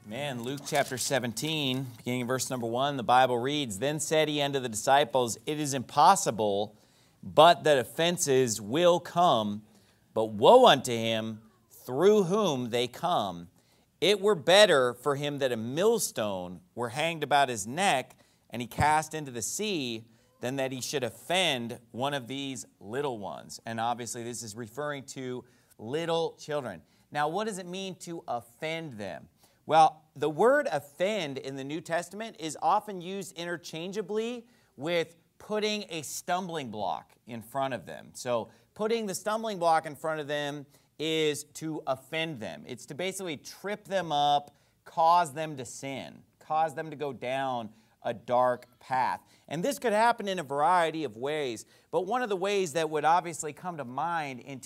Man, Luke chapter 17, beginning in verse number 1, the Bible reads, "Then said he unto the disciples, It is impossible, but that offenses will come, but woe unto him through whom they come. It were better for him that a millstone were hanged about his neck, and he cast into the sea, than that he should offend one of these little ones." And obviously this is referring to little children. Now, what does it mean to offend them? Well, the word offend in the New Testament is often used interchangeably with putting a stumbling block in front of them. So putting the stumbling block in front of them is to offend them. It's to basically trip them up, cause them to sin, cause them to go down a dark path. And this could happen in a variety of ways. But one of the ways that would obviously come to mind in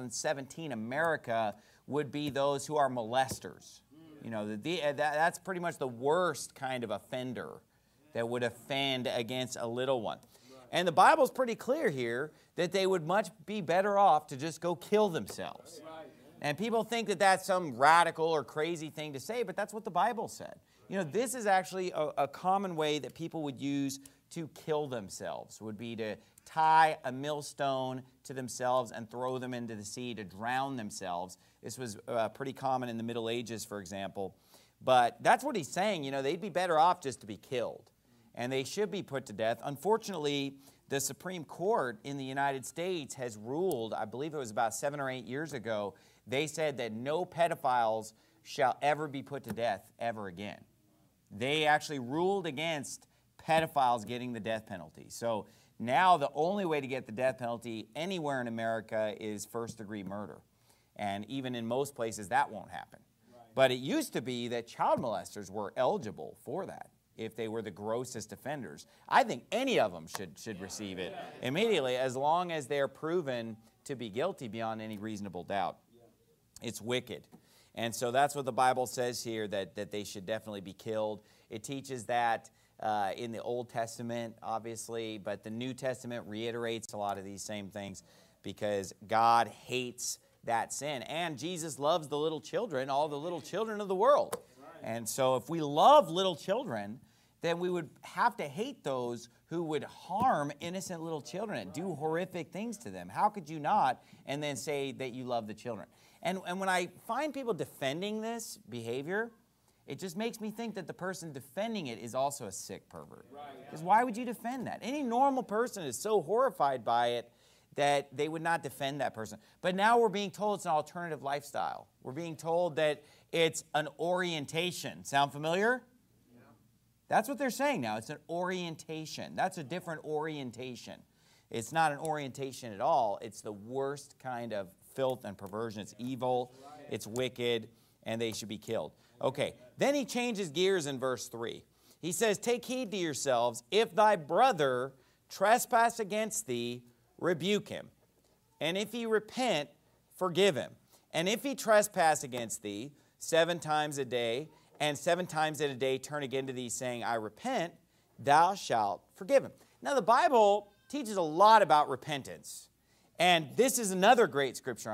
2017 America would be those who are molesters. You know, that's pretty much the worst kind of offender that would offend against a little one. And the Bible's pretty clear here that they would much be better off to just go kill themselves. And people think that that's some radical or crazy thing to say, but that's what the Bible said. You know, this is actually a common way that people would use to kill themselves, would be to tie a millstone to themselves and throw them into the sea to drown themselves. This was pretty common in the Middle Ages, for example. But that's what he's saying. You know, they'd be better off just to be killed. And they should be put to death. Unfortunately, the Supreme Court in the United States has ruled, I believe it was about 7 or 8 years ago, they said that no pedophiles shall ever be put to death ever again. They actually ruled against pedophiles getting the death penalty. So now the only way to get the death penalty anywhere in America is first-degree murder. And even in most places, that won't happen. Right. But it used to be that child molesters were eligible for that if they were the grossest offenders. I think any of them should receive it immediately as long as they're proven to be guilty beyond any reasonable doubt. It's wicked. And so that's what the Bible says here, that they should definitely be killed. It teaches that in the Old Testament, obviously, but the New Testament reiterates a lot of these same things because God hates that sin. And Jesus loves the little children, all the little children of the world. And so if we love little children, then we would have to hate those who would harm innocent little children and do horrific things to them. How could you not and then say that you love the children? And when I find people defending this behavior, it just makes me think that the person defending it is also a sick pervert. Because why would you defend that? Any normal person is so horrified by it that they would not defend that person. But now we're being told it's an alternative lifestyle. We're being told that it's an orientation. Sound familiar? Yeah. That's what they're saying now. It's an orientation. That's a different orientation. It's not an orientation at all. It's the worst kind of filth and perversion. It's evil, it's wicked, and they should be killed. Okay, then he changes gears in verse 3. He says, "Take heed to yourselves, if thy brother trespass against thee, rebuke him. And if he repent, forgive him. And if he trespass against thee 7 times a day, and 7 times in a day turn again to thee, saying, I repent, thou shalt forgive him." Now the Bible teaches a lot about repentance. And this is another great scripture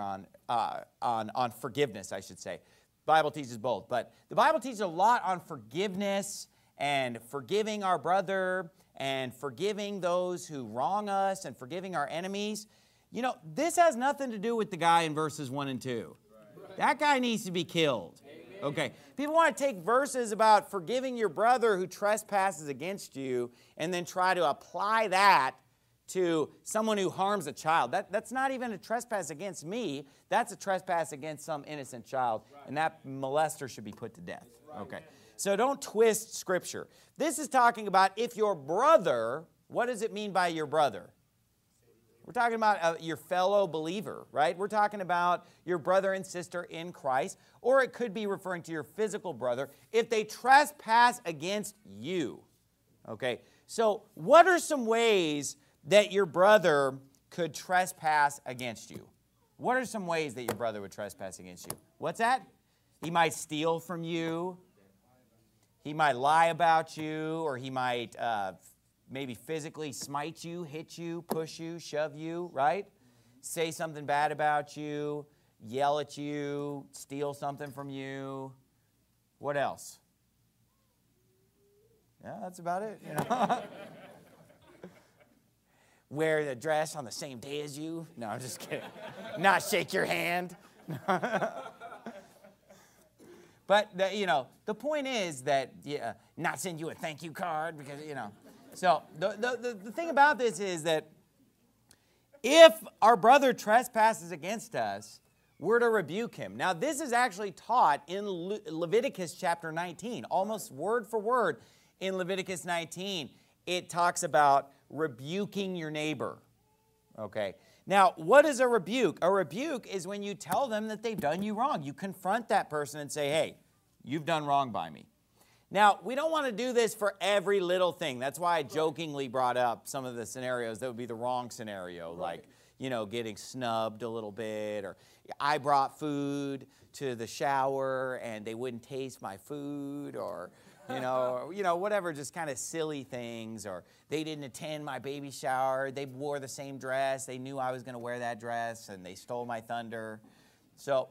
on forgiveness, I should say. The Bible teaches both. But the Bible teaches a lot on forgiveness and forgiving our brother and forgiving those who wrong us and forgiving our enemies. You know, this has nothing to do with the guy in verses 1 and 2. Right. That guy needs to be killed. Amen. Okay. People want to take verses about forgiving your brother who trespasses against you and then try to apply that to someone who harms a child. That's not even a trespass against me. That's a trespass against some innocent child. Right. And that molester should be put to death. Right. Okay. So don't twist Scripture. This is talking about if your brother, what does it mean by your brother? We're talking about your fellow believer, right? We're talking about your brother and sister in Christ, or it could be referring to your physical brother. If they trespass against you, okay? So what are some ways that your brother could trespass against you? What are some ways that your brother would trespass against you? What's that? He might steal from you. He might lie about you, or he might maybe physically smite you, hit you, push you, shove you, right? Say something bad about you, yell at you, steal something from you. What else? Yeah, that's about it, you know. Wear the dress on the same day as you. No, I'm just kidding. Not shake your hand. But, the point is that, not send you a thank you card because, So the thing about this is that if our brother trespasses against us, we're to rebuke him. Now, this is actually taught in Leviticus chapter 19, almost word for word. In Leviticus 19, it talks about rebuking your neighbor. Okay. Now, what is a rebuke? A rebuke is when you tell them that they've done you wrong. You confront that person and say, hey, you've done wrong by me. Now, we don't want to do this for every little thing. That's why I jokingly brought up some of the scenarios that would be the wrong scenario, like, getting snubbed a little bit, or I brought food to the shower and they wouldn't taste my food, or whatever, just kind of silly things, or they didn't attend my baby shower, they wore the same dress, they knew I was going to wear that dress, and they stole my thunder. So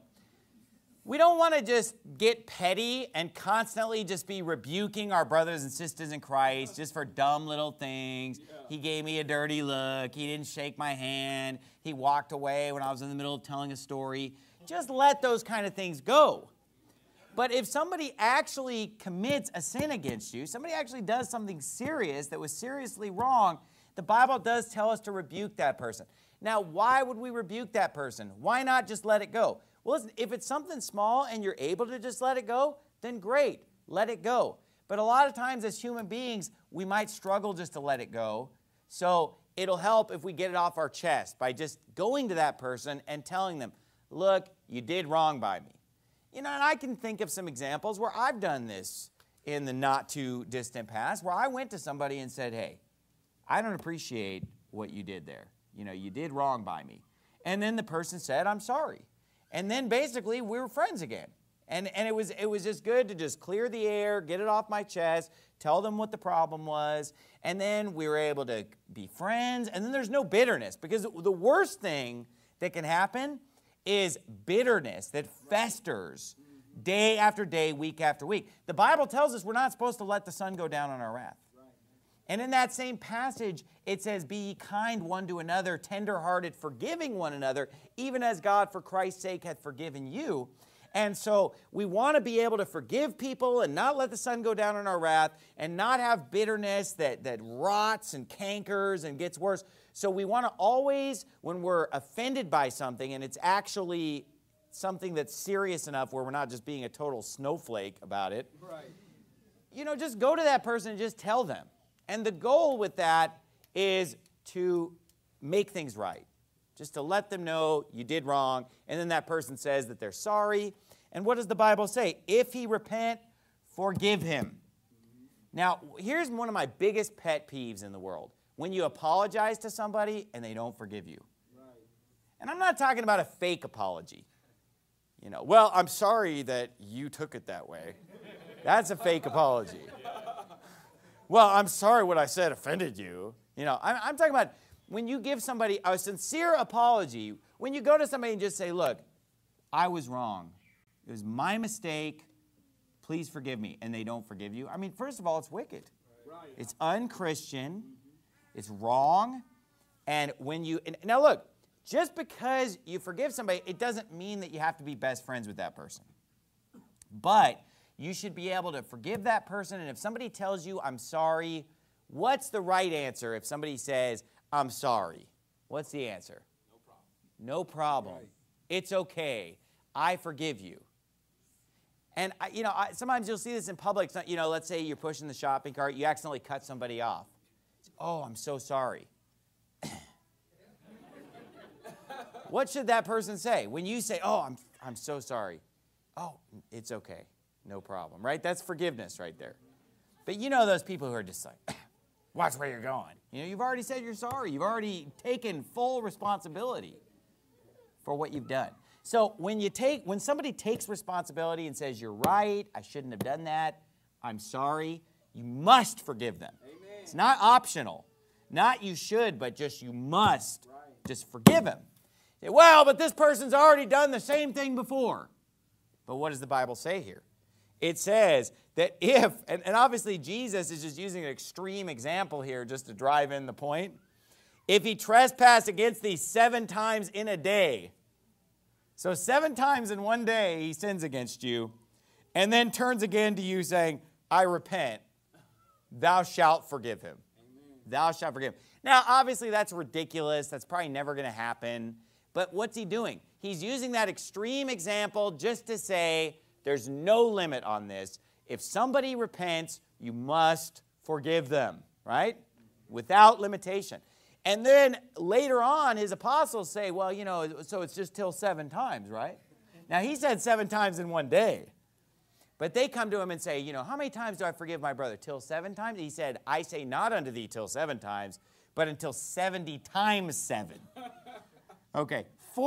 we don't want to just get petty and constantly just be rebuking our brothers and sisters in Christ just for dumb little things. Yeah. He gave me a dirty look. He didn't shake my hand. He walked away when I was in the middle of telling a story. Just let those kind of things go. But if somebody actually commits a sin against you, somebody actually does something serious that was seriously wrong, the Bible does tell us to rebuke that person. Now, why would we rebuke that person? Why not just let it go? Well, listen, if it's something small and you're able to just let it go, then great, let it go. But a lot of times as human beings, we might struggle just to let it go. So it'll help if we get it off our chest by just going to that person and telling them, look, you did wrong by me. And I can think of some examples where I've done this in the not too distant past, where I went to somebody and said, hey, I don't appreciate what you did there. You did wrong by me. And then the person said, I'm sorry. And then basically we were friends again. And it was just good to just clear the air, get it off my chest, tell them what the problem was, and then we were able to be friends, and then there's no bitterness, because the worst thing that can happen is bitterness that festers day after day, week after week. The Bible tells us we're not supposed to let the sun go down on our wrath. And in that same passage, it says, be ye kind one to another, tender-hearted, forgiving one another, even as God for Christ's sake hath forgiven you. And so we want to be able to forgive people and not let the sun go down on our wrath and not have bitterness that rots and cankers and gets worse. So we want to always, when we're offended by something and it's actually something that's serious enough where we're not just being a total snowflake about it, right, just go to that person and just tell them. And the goal with that is to make things right. Just to let them know you did wrong, and then that person says that they're sorry. And what does the Bible say? If he repent, forgive him. Now, here's one of my biggest pet peeves in the world. When you apologize to somebody and they don't forgive you. Right. And I'm not talking about a fake apology. Well, I'm sorry that you took it that way. That's a fake apology. Well, I'm sorry what I said offended you. I'm talking about when you give somebody a sincere apology, when you go to somebody and just say, look, I was wrong. It was my mistake. Please forgive me. And they don't forgive you. I mean, first of all, it's wicked. Right. It's unchristian. It's wrong. And now look, just because you forgive somebody, it doesn't mean that you have to be best friends with that person. But you should be able to forgive that person. And if somebody tells you, I'm sorry, what's the right answer if somebody says, I'm sorry? What's the answer? No problem. No problem. Right. It's okay. I forgive you. And, sometimes you'll see this in public. Let's say you're pushing the shopping cart. You accidentally cut somebody off. Oh, I'm so sorry. What should that person say? When you say, oh, I'm so sorry. Oh, it's okay. No problem, right? That's forgiveness right there. But those people who are just like, watch where you're going. You've already said you're sorry. You've already taken full responsibility for what you've done. So when somebody takes responsibility and says, you're right, I shouldn't have done that, I'm sorry, you must forgive them. Amen. It's not optional. Not you should, but just you must. Right. Just forgive them. Say, well, but this person's already done the same thing before. But what does the Bible say here? it says that if, and obviously Jesus is just using an extreme example here just to drive in the point. If he trespass against thee 7 times in a day, so 7 times in one day he sins against you, and then turns again to you saying, I repent, thou shalt forgive him. Amen. Thou shalt forgive him. Now, obviously that's ridiculous. That's probably never going to happen. But what's he doing? He's using that extreme example just to say there's no limit on this. If somebody repents, you must forgive them, right? Without limitation. And then later on, his apostles say, well, you know, so it's just till 7 times, right? Now, he said 7 times in one day. But they come to him and say, you know, how many times do I forgive my brother? Till 7 times? He said, I say not unto thee till 7 times, but until 70 times 7. Okay,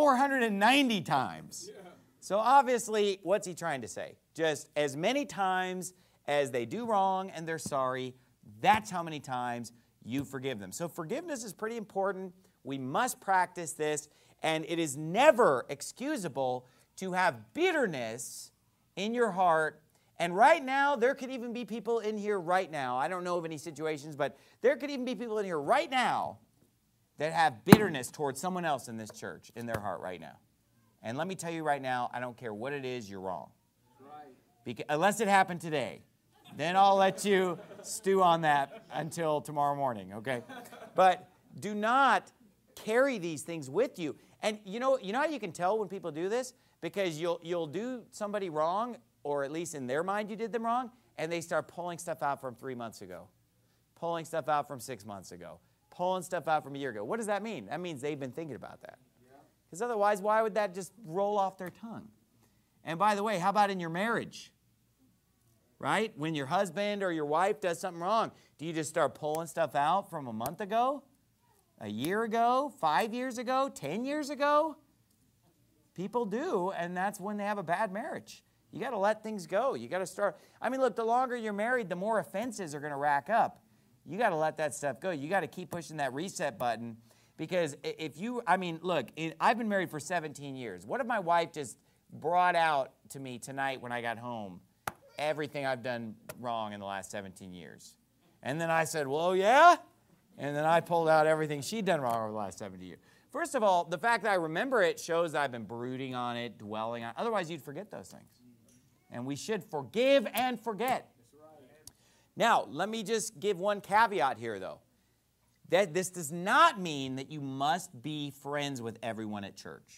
490 times. Yeah. So obviously, what's he trying to say? Just as many times as they do wrong and they're sorry, that's how many times you forgive them. So forgiveness is pretty important. We must practice this, and it is never excusable to have bitterness in your heart. And right now, there could even be people in here right now. I don't know of any situations, but there could even be people in here right now that have bitterness towards someone else in this church in their heart right now. And let me tell you right now, I don't care what it is, you're wrong. Right. Unless it happened today. Then I'll let you stew on that until tomorrow morning, okay? But do not carry these things with you. And you know how you can tell when people do this? Because you'll do somebody wrong, or at least in their mind you did them wrong, and they start pulling stuff out from 3 months ago, pulling stuff out from 6 months ago, pulling stuff out from a year ago. What does that mean? That means they've been thinking about that. Because otherwise, why would that just roll off their tongue? And by the way, how about in your marriage? Right? When your husband or your wife does something wrong, do you just start pulling stuff out from a month ago, a year ago, 5 years ago, 10 years ago? People do, and that's when they have a bad marriage. You got to let things go. You got to start. I mean, look, the longer you're married, the more offenses are going to rack up. You got to let that stuff go. You got to keep pushing that reset button, because if you, I mean, look, I've been married for 17 years. What if my wife just brought out to me tonight when I got home everything I've done wrong in the last 17 years? And then I said, well, yeah? And then I pulled out everything she'd done wrong over the last 70 years. First of all, the fact that I remember it shows that I've been brooding on it, dwelling on it. Otherwise, you'd forget those things. And we should forgive and forget. Now, let me just give one caveat here, though. That this does not mean that you must be friends with everyone at church.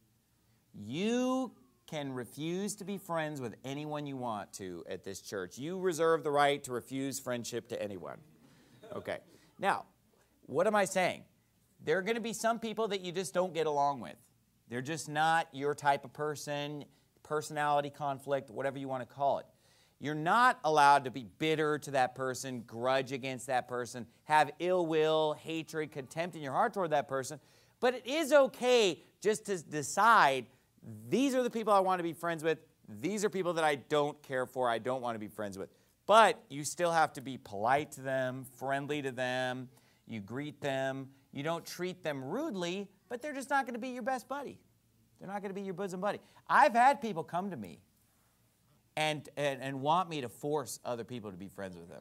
You can refuse to be friends with anyone you want to at this church. You reserve the right to refuse friendship to anyone. Okay. Now, what am I saying? There are going to be some people that you just don't get along with. They're just not your type of person, personality conflict, whatever you want to call it. You're not allowed to be bitter to that person, grudge against that person, have ill will, hatred, contempt in your heart toward that person. But it is okay just to decide, these are the people I want to be friends with. These are people that I don't care for, I don't want to be friends with. But you still have to be polite to them, friendly to them. You greet them. You don't treat them rudely, but they're just not going to be your best buddy. They're not going to be your bosom buddy. I've had people come to me and want me to force other people to be friends with them.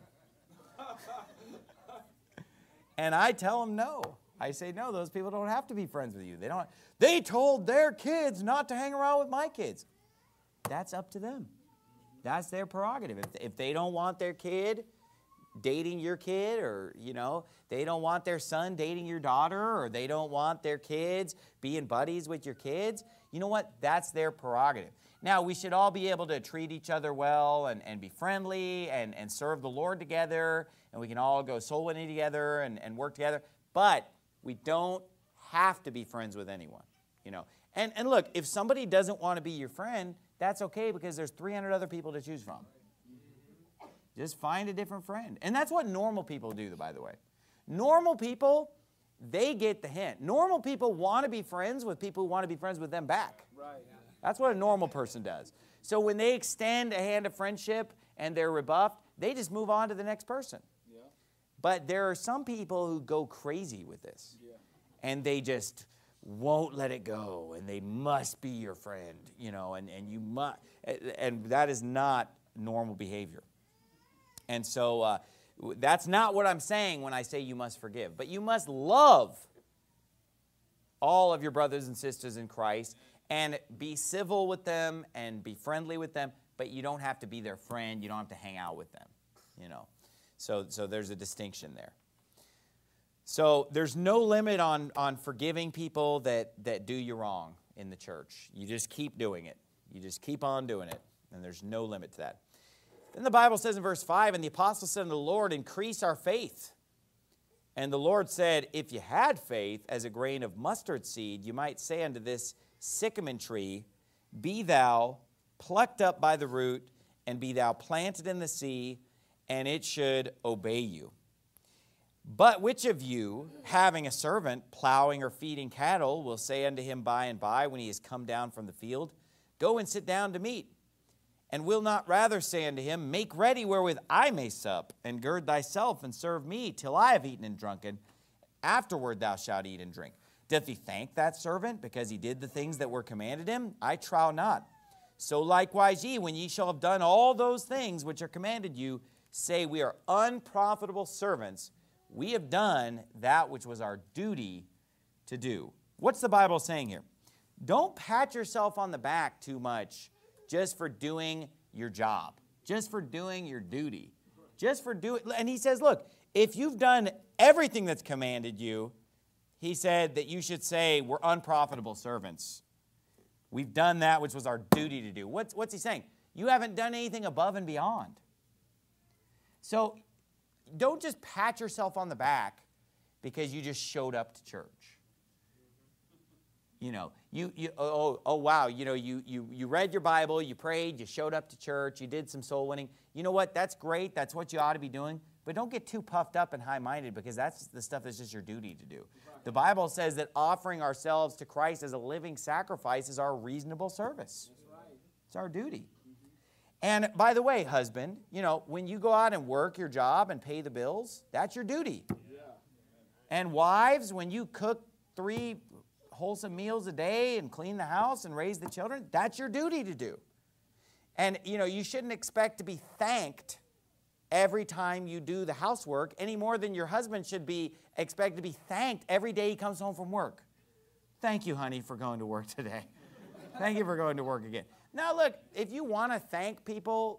And I tell them no. I say, no, those people don't have to be friends with you. They told their kids not to hang around with my kids. That's up to them. That's their prerogative. If they don't want their kid dating your kid, or, they don't want their son dating your daughter, or they don't want their kids being buddies with your kids, you know what? That's their prerogative. Now, we should all be able to treat each other well and be friendly and serve the Lord together, and we can all go soul winning together and work together, but we don't have to be friends with anyone, And look, if somebody doesn't want to be your friend, that's okay, because there's 300 other people to choose from. Just find a different friend. And that's what normal people do, by the way. Normal people, they get the hint. Normal people want to be friends with people who want to be friends with them back. Right. That's what a normal person does. So when they extend a hand of friendship and they're rebuffed, they just move on to the next person. Yeah. But there are some people who go crazy with this. Yeah. And they just won't let it go, and they must be your friend, and you must, and that is not normal behavior. And so that's not what I'm saying when I say you must forgive. But you must love all of your brothers and sisters in Christ and be civil with them and be friendly with them, but you don't have to be their friend. You don't have to hang out with them, you know. So there's a distinction there. So there's no limit on forgiving people that do you wrong in the church. You just keep doing it. You just keep on doing it, and there's no limit to that. Then the Bible says in verse 5, and the apostle said unto the Lord, increase our faith. And the Lord said, if you had faith as a grain of mustard seed, you might say unto this sycamore tree, be thou plucked up by the root, and be thou planted in the sea, and it should obey you. But which of you, having a servant plowing or feeding cattle, will say unto him by and by, when he is come down from the field, go and sit down to meat? And will not rather say unto him, make ready wherewith I may sup, and gird thyself and serve me till I have eaten and drunken. Afterward thou shalt eat and drink. Doth he thank that servant because he did the things that were commanded him? I trow not. So likewise ye, when ye shall have done all those things which are commanded you, say, we are unprofitable servants. We have done that which was our duty to do. What's the Bible saying here? Don't pat yourself on the back too much just for doing your job, just for doing your duty, just for doing. And he says, look, if you've done everything that's commanded you, he said that you should say, we're unprofitable servants. We've done that which was our duty to do. What's he saying? You haven't done anything above and beyond. So don't just pat yourself on the back because you just showed up to church. You know, wow, you know, you read your Bible, you prayed, you showed up to church, you did some soul winning. You know what? That's great. That's what you ought to be doing. But don't get too puffed up and high-minded, because that's the stuff that's just your duty to do. The Bible says that offering ourselves to Christ as a living sacrifice is our reasonable service. It's our duty. And by the way, husband, you know, when you go out and work your job and pay the bills, that's your duty. And wives, when you cook 3 wholesome meals a day and clean the house and raise the children, that's your duty to do. And, you know, you shouldn't expect to be thanked every time you do the housework any more than your husband should be expected to be thanked every day he comes home from work. Thank you, honey, for going to work today. Thank you for going to work again. Now, look, if you want to thank people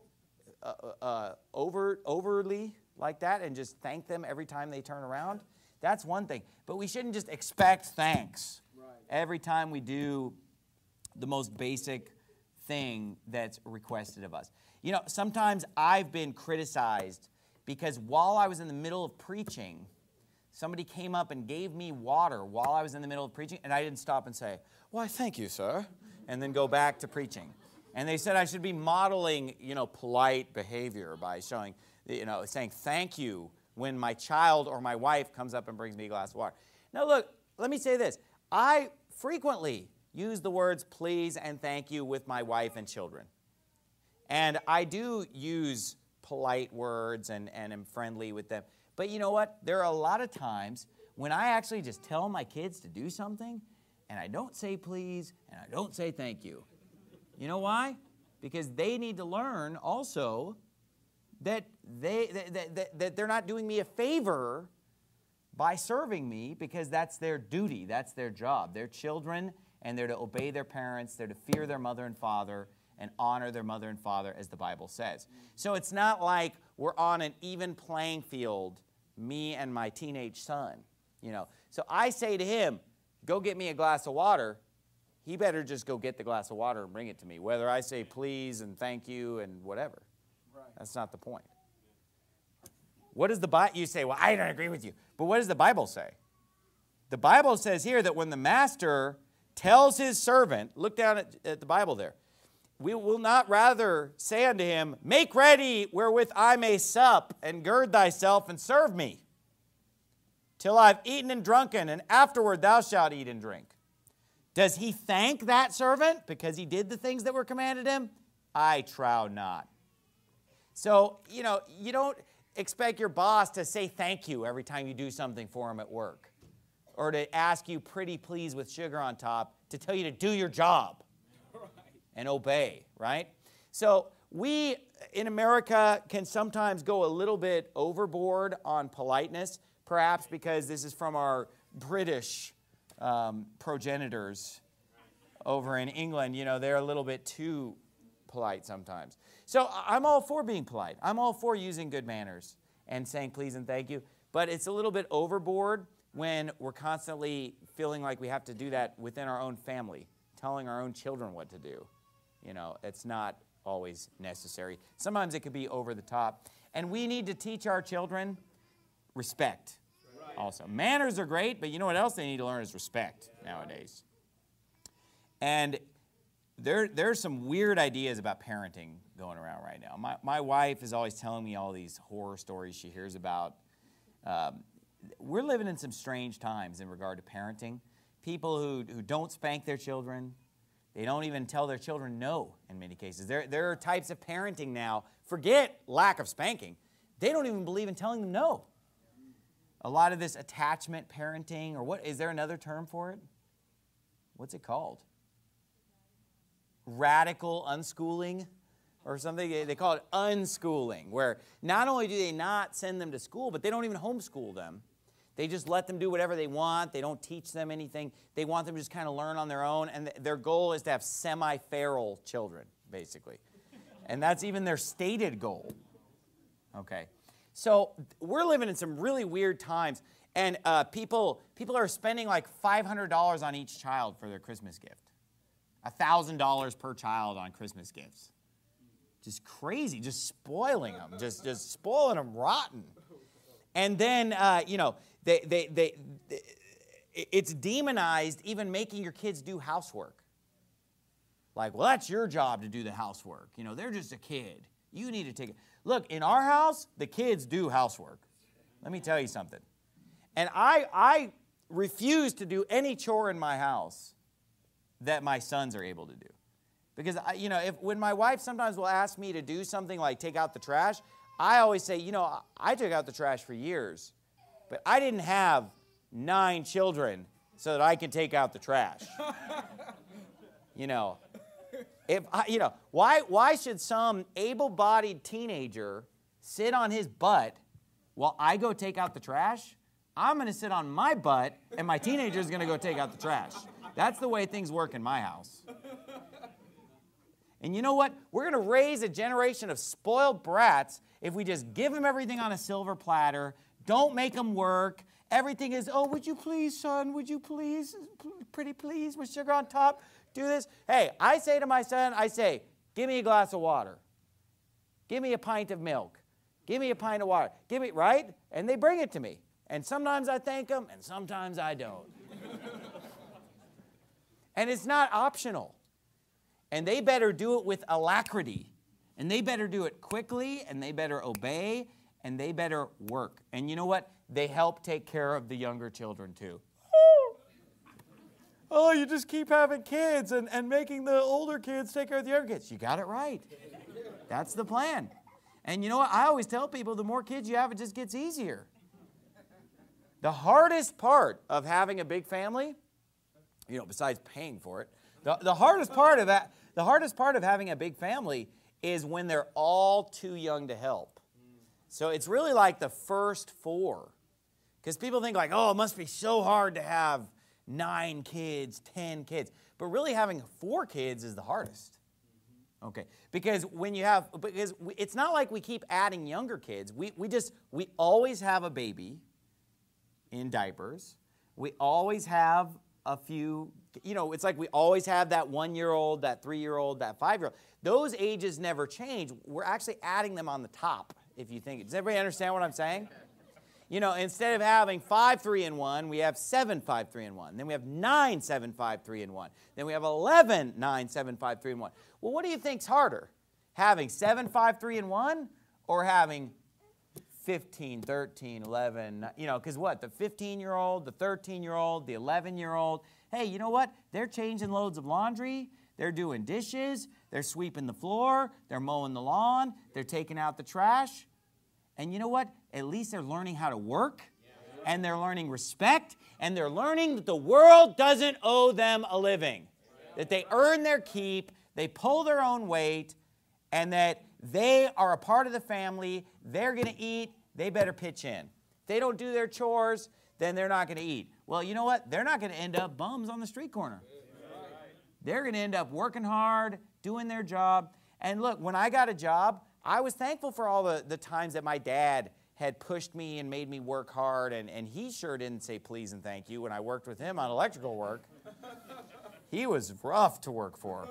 overly like that and just thank them every time they turn around, that's one thing. But we shouldn't just expect thanks every time we do the most basic thing that's requested of us. You know, sometimes I've been criticized because while I was in the middle of preaching, somebody came up and gave me water while I was in the middle of preaching, and I didn't stop and say, why, thank you, sir, and then go back to preaching. And they said I should be modeling, you know, polite behavior by showing, you know, saying thank you when my child or my wife comes up and brings me a glass of water. Now, look, let me say this. I frequently use the words please and thank you with my wife and children. And I do use polite words and am friendly with them. But you know what? There are a lot of times when I actually just tell my kids to do something, and I don't say please, and I don't say thank you. You know why? Because they need to learn also that they're not doing me a favor by serving me, because that's their duty, that's their job. They're children, and they're to obey their parents, they're to fear their mother and father, and honor their mother and father, as the Bible says. So it's not like we're on an even playing field, me and my teenage son, you know. So I say to him, go get me a glass of water. He better just go get the glass of water and bring it to me, whether I say please and thank you and whatever. Right. That's not the point. What does the Bible, you say, well, I don't agree with you. But what does the Bible say? The Bible says here that when the master tells his servant, look down at the Bible there, we will not rather say unto him, make ready wherewith I may sup, and gird thyself and serve me, till I have eaten and drunken, and afterward thou shalt eat and drink. Does he thank that servant because he did the things that were commanded him? I trow not. So, you know, you don't expect your boss to say thank you every time you do something for him at work, or to ask you pretty please with sugar on top to tell you to do your job and obey, right? So we in America can sometimes go a little bit overboard on politeness, perhaps because this is from our British progenitors over in England. You know, they're a little bit too polite sometimes. So I'm all for being polite. I'm all for using good manners and saying please and thank you. But it's a little bit overboard when we're constantly feeling like we have to do that within our own family, telling our own children what to do. You know, it's not always necessary. Sometimes it could be over the top. And we need to teach our children respect also. Manners are great, but you know what else they need to learn is respect nowadays. And there's some weird ideas about parenting going around right now. My wife is always telling me all these horror stories she hears about. We're living in some strange times in regard to parenting. People who don't spank their children. They don't even tell their children no in many cases. There are types of parenting now. Forget lack of spanking. They don't even believe in telling them no. A lot of this attachment parenting, or what, is there another term for it? What's it called? Radical unschooling or something. They call it unschooling, where not only do they not send them to school, but they don't even homeschool them. They just let them do whatever they want. They don't teach them anything. They want them to just kind of learn on their own. And their goal is to have semi-feral children, basically. And that's even their stated goal. Okay. So we're living in some really weird times. And people are spending like $500 on each child for their Christmas gift. $1,000 per child on Christmas gifts. Just crazy. Just spoiling them. Just spoiling them rotten. And then, you know, it's demonized even making your kids do housework. Like, well, that's your job to do the housework. You know, they're just a kid. You need to take it. Look, in our house, the kids do housework. Let me tell you something. And I refuse to do any chore in my house that my sons are able to do. Because, you know, when my wife sometimes will ask me to do something like take out the trash, I always say, you know, I took out the trash for years, but I didn't have 9 children so that I could take out the trash. You know, why should some able-bodied teenager sit on his butt while I go take out the trash? I'm going to sit on my butt, and my teenager is going to go take out the trash. That's the way things work in my house. And you know what? We're going to raise a generation of spoiled brats if we just give them everything on a silver platter, don't make them work. Everything is, oh, would you please, son, would you please, pretty please, with sugar on top, do this. Hey, I say to my son, I say, give me a glass of water. Give me a pint of milk. Give me a pint of water. Give me, right? And they bring it to me. And sometimes I thank them, and sometimes I don't. And it's not optional. And they better do it with alacrity. And they better do it quickly, and they better obey, and they better work. And you know what? They help take care of the younger children too. Oh, you just keep having kids and making the older kids take care of the younger kids. You got it right. That's the plan. And you know what? I always tell people the more kids you have, it just gets easier. The hardest part of having a big family, you know, besides paying for it, the hardest part of having a big family is when they're all too young to help. So it's really like the first 4. Because people think like, oh, it must be so hard to have 9 kids, 10 kids. But really having 4 kids is the hardest. Okay. Because it's not like we keep adding younger kids. We always have a baby in diapers. We always have a few, you know, it's like we always have that 1-year-old, that 3-year-old, that 5-year-old. Those ages never change. We're actually adding them on the top, if you think. Does everybody understand what I'm saying? You know, instead of having 5 3-in-1, we have 7 5 3-in-1. Then we have 9 7 5 3-in-1. Then we have 11 9 7 5 3-in-1. Well, what do you think's harder? Having 7 5 3-in-1 or having 15, 13, 11, you know, because what? The 15-year-old, the 13-year-old, the 11-year-old, hey, you know what? They're changing loads of laundry. They're doing dishes. They're sweeping the floor. They're mowing the lawn. They're taking out the trash. And you know what? At least they're learning how to work. And they're learning respect. And they're learning that the world doesn't owe them a living. That they earn their keep. They pull their own weight. and that they are a part of the family. They're going to eat. They better pitch in. If they don't do their chores, then they're not going to eat. Well, you know what? They're not going to end up bums on the street corner. They're going to end up working hard, doing their job. And look, when I got a job, I was thankful for all the times that my dad had pushed me and made me work hard, and he sure didn't say please and thank you when I worked with him on electrical work. He was rough to work for.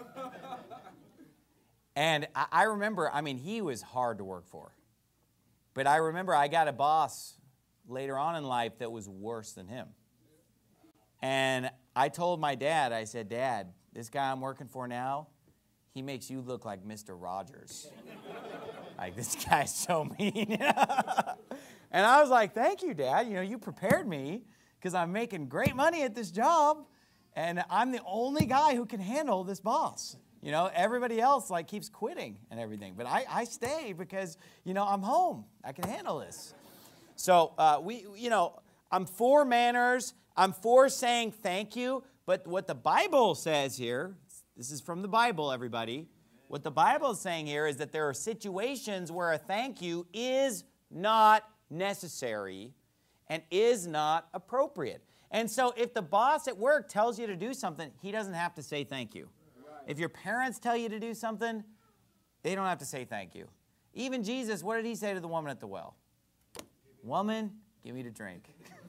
And I remember, he was hard to work for. But I remember I got a boss later on in life that was worse than him. And I told my dad, I said, Dad, this guy I'm working for now, he makes you look like Mr. Rogers. Like, this guy's so mean. And I was like, thank you, Dad. You prepared me because I'm making great money at this job, and I'm the only guy who can handle this boss. Everybody else keeps quitting and everything. But I stay because, I'm home. I can handle this. So, I'm for manners. I'm for saying thank you. But what the Bible says here, this is from the Bible, everybody. What the Bible is saying here is that there are situations where a thank you is not necessary and is not appropriate. And so if the boss at work tells you to do something, he doesn't have to say thank you. If your parents tell you to do something, they don't have to say thank you. Even Jesus, what did he say to the woman at the well? Woman, give me to drink.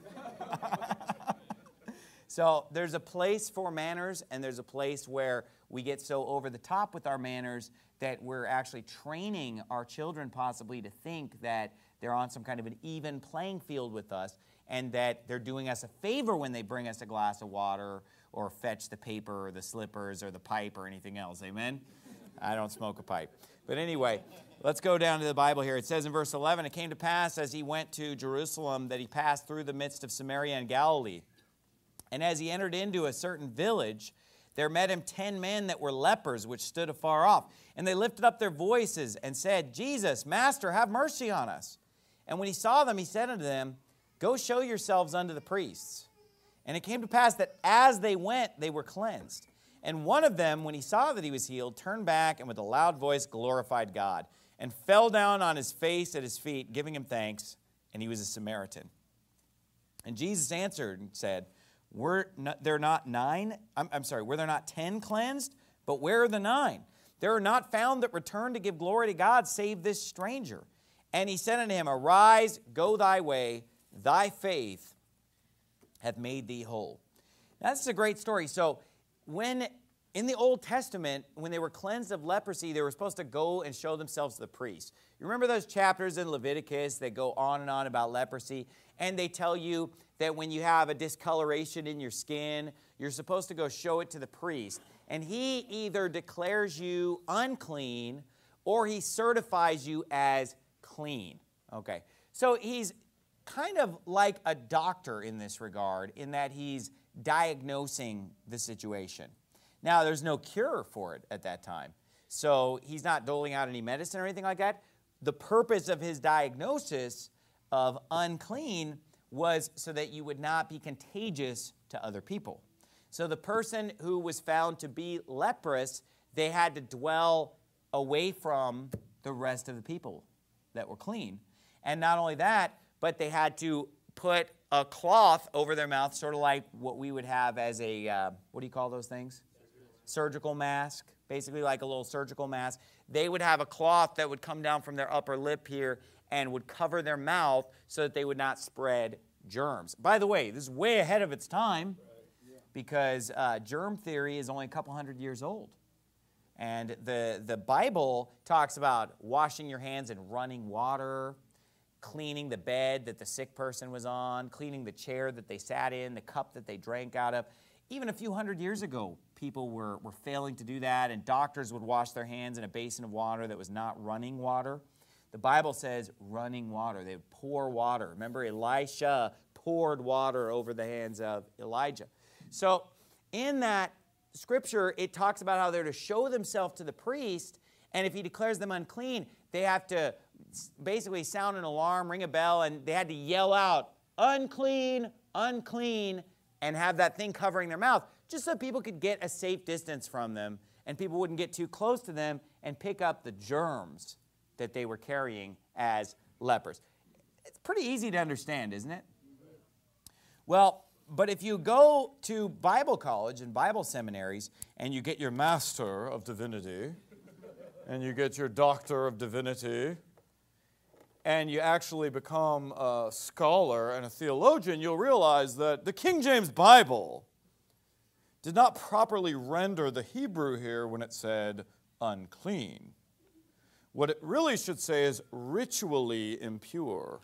So there's a place for manners, and there's a place where we get so over the top with our manners that we're actually training our children possibly to think that they're on some kind of an even playing field with us, and that they're doing us a favor when they bring us a glass of water or fetch the paper or the slippers or the pipe or anything else. Amen? I don't smoke a pipe. But anyway, let's go down to the Bible here. It says in verse 11, it came to pass as he went to Jerusalem that he passed through the midst of Samaria and Galilee. And as he entered into a certain village, there met him 10 men that were lepers, which stood afar off. And they lifted up their voices and said, Jesus, Master, have mercy on us. And when he saw them, he said unto them, Go show yourselves unto the priests. And it came to pass that as they went, they were cleansed. And one of them, when he saw that he was healed, turned back and with a loud voice glorified God, and fell down on his face at his feet, giving him thanks. And he was a Samaritan. And Jesus answered and said, Were there not 10 cleansed? But where are the 9? There are not found that return to give glory to God, save this stranger. And he said unto him, Arise, go thy way, thy faith hath made thee whole. Now, this is a great story. So when in the Old Testament, when they were cleansed of leprosy, they were supposed to go and show themselves to the priest. You remember those chapters in Leviticus that go on and on about leprosy? And they tell you that when you have a discoloration in your skin, you're supposed to go show it to the priest. And he either declares you unclean or he certifies you as clean. Okay, so he's kind of like a doctor in this regard, in that he's diagnosing the situation. Now, there's no cure for it at that time, so he's not doling out any medicine or anything like that. The purpose of his diagnosis of unclean was so that you would not be contagious to other people. So the person who was found to be leprous, they had to dwell away from the rest of the people that were clean. And not only that, but they had to put a cloth over their mouth, sort of like what we would have as a, what do you call those things? Surgical mask, basically like a little surgical mask. They would have a cloth that would come down from their upper lip here and would cover their mouth so that they would not spread germs. By the way, this is way ahead of its time because germ theory is only a couple hundred years old. And the Bible talks about washing your hands in running water, cleaning the bed that the sick person was on, cleaning the chair that they sat in, the cup that they drank out of. Even a few hundred years ago, people were failing to do that, and doctors would wash their hands in a basin of water that was not running water. The Bible says running water. They would pour water. Remember, Elisha poured water over the hands of Elijah. So in that scripture, it talks about how they're to show themselves to the priest, and if he declares them unclean, they have to basically sound an alarm, ring a bell, and they had to yell out, unclean, unclean, and have that thing covering their mouth, just so people could get a safe distance from them, and people wouldn't get too close to them and pick up the germs that they were carrying as lepers. It's pretty easy to understand, isn't it? Well, but if you go to Bible college and Bible seminaries and you get your Master of Divinity and you get your Doctor of Divinity and you actually become a scholar and a theologian, you'll realize that the King James Bible did not properly render the Hebrew here when it said unclean. What it really should say is ritually impure.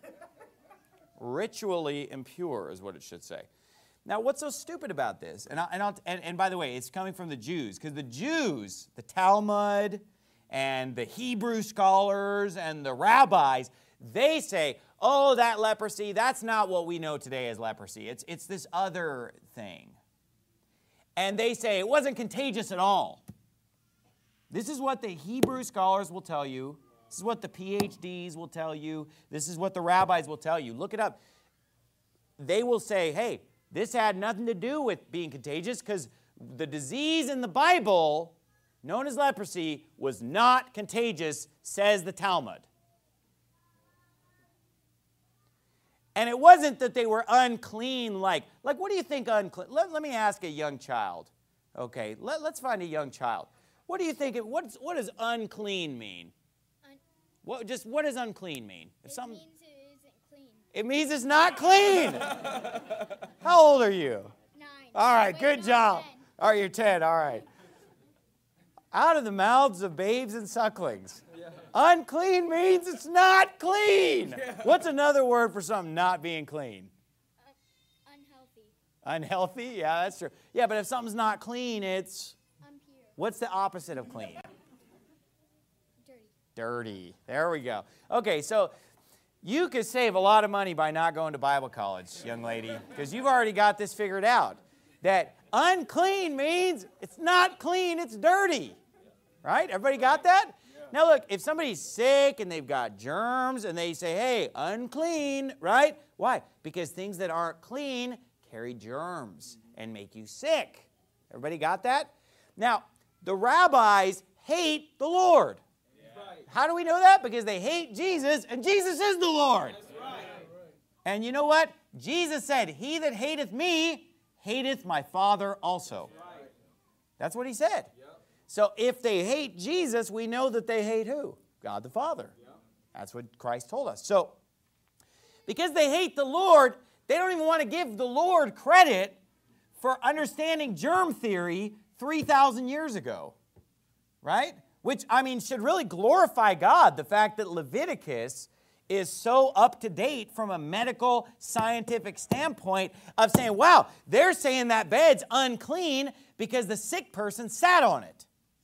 Ritually impure is what it should say. Now, what's so stupid about this? And by the way, it's coming from the Jews, because the Jews, the Talmud, and the Hebrew scholars, and the rabbis, they say, oh, that leprosy, that's not what we know today as leprosy. It's this other thing. And they say it wasn't contagious at all. This is what the Hebrew scholars will tell you. This is what the PhDs will tell you. This is what the rabbis will tell you. Look it up. They will say, hey, this had nothing to do with being contagious because the disease in the Bible, known as leprosy, was not contagious, says the Talmud. And it wasn't that they were unclean like what do you think unclean? Let me ask a young child. Okay, let's find a young child. What do you think, what does unclean mean? What does unclean mean? It means it isn't clean. It means it's not clean. How old are you? 9. All right, Wait, good no, job. 10. All right, you're 10, all right. Out of the mouths of babes and sucklings. Yeah. Unclean means it's not clean. Yeah. What's another word for something not being clean? Unhealthy. Unhealthy? Yeah, that's true. Yeah, but if something's not clean, it's... Impure. What's the opposite of clean? Dirty. Dirty. There we go. Okay, so you could save a lot of money by not going to Bible college, young lady, because you've already got this figured out. That unclean means it's not clean, it's dirty. Right? Everybody got that? Now look, if somebody's sick and they've got germs and they say, hey, unclean, right? Why? Because things that aren't clean carry germs and make you sick. Everybody got that? Now, the rabbis hate the Lord. How do we know that? Because they hate Jesus, and Jesus is the Lord. And you know what? Jesus said, he that hateth me, hateth my Father also. That's what he said. So if they hate Jesus, we know that they hate who? God the Father. That's what Christ told us. So, because they hate the Lord, they don't even want to give the Lord credit for understanding germ theory 3,000 years ago. Right? Which, I mean, should really glorify God, the fact that Leviticus is so up to date from a medical, scientific standpoint of saying, wow, they're saying that bed's unclean because the sick person sat on it.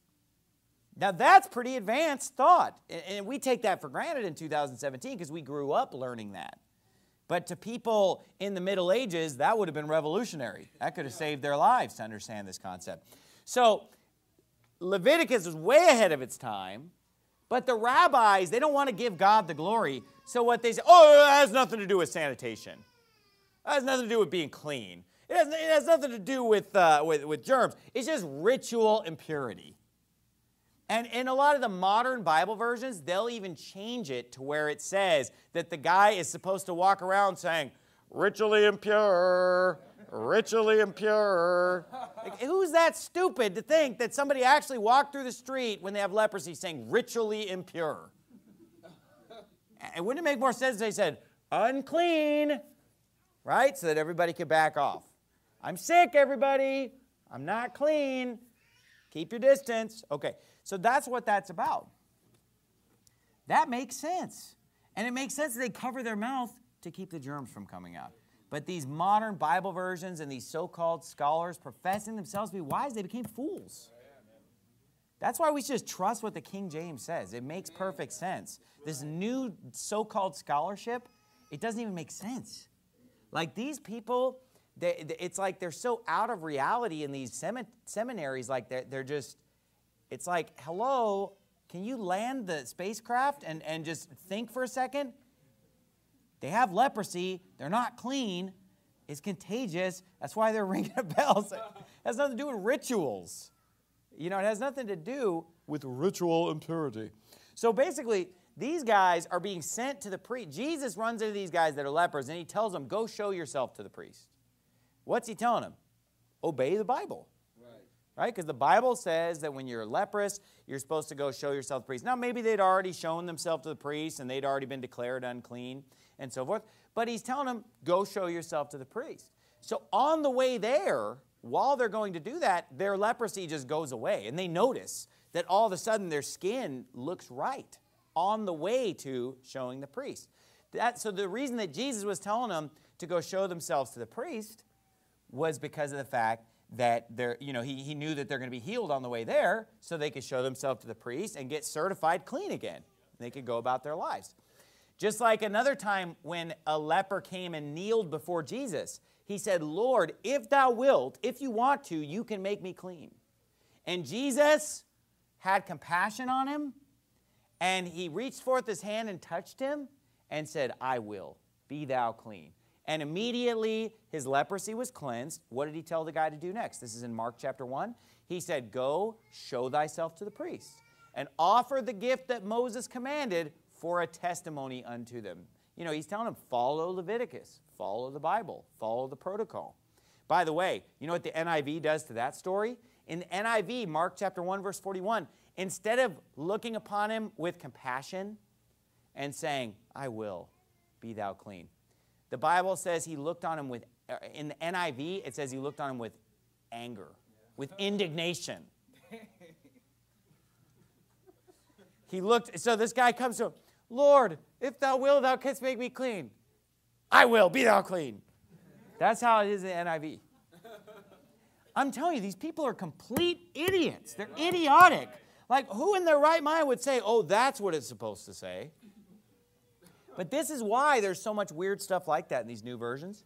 Now, that's pretty advanced thought, and we take that for granted in 2017 because we grew up learning that. But to people in the Middle Ages, that would have been revolutionary. That could have saved their lives to understand this concept. So, Leviticus was way ahead of its time, but the rabbis, they don't want to give God the glory. So what they say, oh, that has nothing to do with sanitation. That has nothing to do with being clean. It has nothing to do with germs. It's just ritual impurity. And in a lot of the modern Bible versions, they'll even change it to where it says that the guy is supposed to walk around saying, ritually impure, ritually impure. Like, who's that stupid to think that somebody actually walked through the street when they have leprosy saying ritually impure? And wouldn't it make more sense if they said unclean, right? So that everybody could back off. I'm sick, everybody. I'm not clean. Keep your distance. Okay, so that's what that's about. That makes sense. And it makes sense that they cover their mouth to keep the germs from coming out. But these modern Bible versions and these so-called scholars professing themselves to be wise, they became fools. That's why we should just trust what the King James says. It makes perfect sense. This new so-called scholarship, it doesn't even make sense. Like these people, it's like they're so out of reality in these seminaries. Like they're just, it's like, hello, can you land the spacecraft and just think for a second? They have leprosy. They're not clean. It's contagious. That's why they're ringing bells. It has nothing to do with rituals. You know, it has nothing to do with ritual impurity. So basically, these guys are being sent to the priest. Jesus runs into these guys that are lepers, and he tells them, go show yourself to the priest. What's he telling them? Obey the Bible. Right? Because the Bible says that when you're leprous, you're supposed to go show yourself to the priest. Now, maybe they'd already shown themselves to the priest, and they'd already been declared unclean, and so forth. But he's telling them, go show yourself to the priest. So on the way there, while they're going to do that, their leprosy just goes away. And they notice that all of a sudden their skin looks right on the way to showing the priest. So the reason that Jesus was telling them to go show themselves to the priest was because of the fact that he knew that they're going to be healed on the way there, so they could show themselves to the priest and get certified clean again. They could go about their lives. Just like another time when a leper came and kneeled before Jesus, he said, Lord, if thou wilt, if you want to, you can make me clean. And Jesus had compassion on him, and he reached forth his hand and touched him and said, I will, be thou clean. And immediately his leprosy was cleansed. What did he tell the guy to do next? This is in Mark chapter 1. He said, go show thyself to the priest and offer the gift that Moses commanded for a testimony unto them. You know, he's telling them, follow Leviticus, follow the Bible, follow the protocol. By the way, you know what the NIV does to that story? In the NIV, Mark chapter 1, verse 41, instead of looking upon him with compassion and saying, I will, be thou clean, the Bible says he looked on him with, in the NIV, it says he looked on him with anger, with indignation. He looked, so this guy comes to him, Lord, if thou wilt, thou canst make me clean. I will, be thou clean. That's how it is in the NIV. I'm telling you, these people are complete idiots. They're idiotic. Like, who in their right mind would say, oh, that's what it's supposed to say? But this is why there's so much weird stuff like that in these new versions.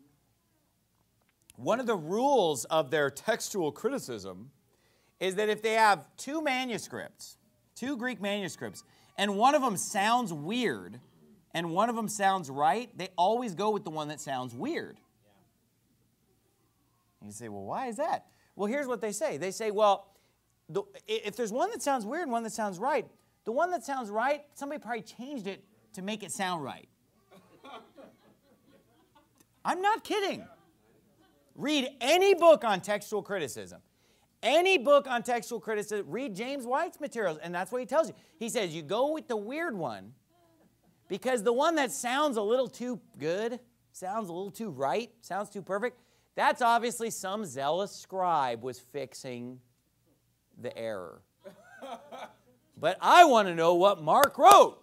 One of the rules of their textual criticism is that if they have two manuscripts, two Greek manuscripts, and one of them sounds weird and one of them sounds right, they always go with the one that sounds weird. And you say, well, why is that? Well, here's what they say. They say, well, if there's one that sounds weird and one that sounds right, the one that sounds right, somebody probably changed it to make it sound right. I'm not kidding. Read any book on textual criticism. Any book on textual criticism, read James White's materials, and that's what he tells you. He says you go with the weird one because the one that sounds a little too good, sounds a little too right, sounds too perfect, that's obviously some zealous scribe was fixing the error. But I want to know what Mark wrote.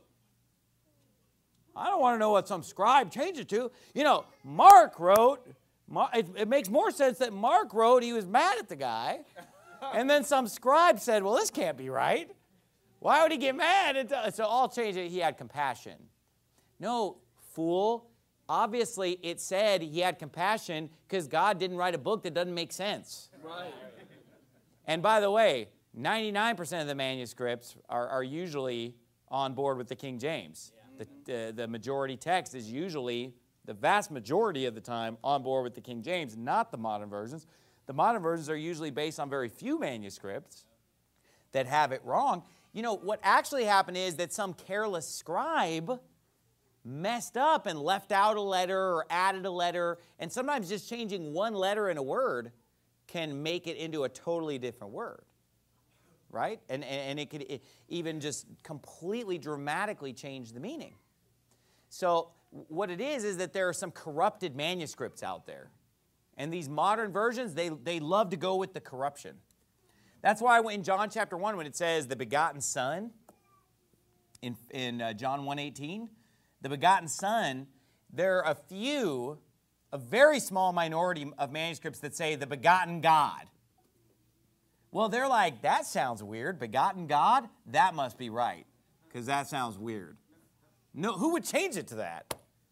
I don't want to know what some scribe changed it to. You know, Mark wrote, it makes more sense that Mark wrote he was mad at the guy, and then some scribe said, well, this can't be right. Why would he get mad? So all changed it. He had compassion. No, fool. Obviously, it said he had compassion because God didn't write a book that doesn't make sense. Right. And by the way, 99% of the manuscripts are usually on board with the King James. The majority text is usually, the vast majority of the time, on board with the King James, not the modern versions. The modern versions are usually based on very few manuscripts that have it wrong. You know, what actually happened is that some careless scribe messed up and left out a letter or added a letter, and sometimes just changing one letter in a word can make it into a totally different word. Right? And it could even just completely dramatically change the meaning. So what it is that there are some corrupted manuscripts out there. And these modern versions, they love to go with the corruption. That's why in John chapter 1, when it says the begotten Son, in John 1:18, the begotten Son, there are a very small minority of manuscripts that say the begotten God. Well, they're like, that sounds weird. Begotten God? That must be right, because that sounds weird. No, who would change it to that?